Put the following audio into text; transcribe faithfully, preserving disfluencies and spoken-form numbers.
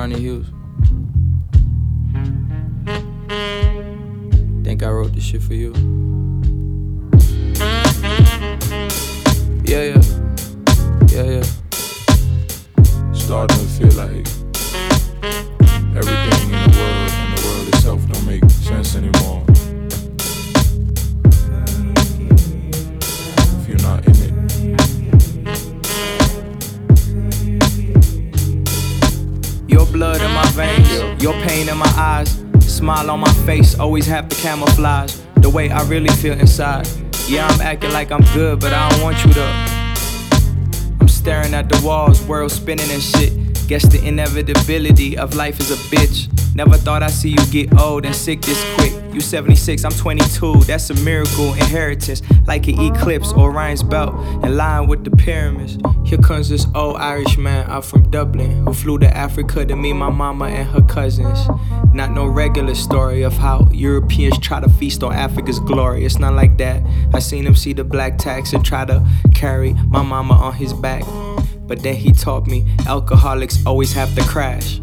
Ronnie Hughes. Think I wrote this shit for you. Yeah, yeah. Yeah, yeah. Starting to feel like everything in the world and the world itself don't make sense anymore if you're not in it. Your blood in my veins, yeah. Your pain in my eyes. Smile on my face, always have to camouflage the way I really feel inside. Yeah, I'm acting like I'm good, but I don't want you to. I'm staring at the walls, world spinning and shit. Guess the inevitability of life is a bitch. Never thought I'd see you get old and sick this quick. You seventy-six, I'm twenty-two, that's a miracle inheritance. Like an eclipse, Orion's belt, in line with the pyramids. Here comes this old Irish man out from Dublin, who flew to Africa to meet my mama and her cousins. Not no regular story of how Europeans try to feast on Africa's glory. It's not like that. I seen him see the black tax and try to carry my mama on his back. But then he taught me alcoholics always have to crash.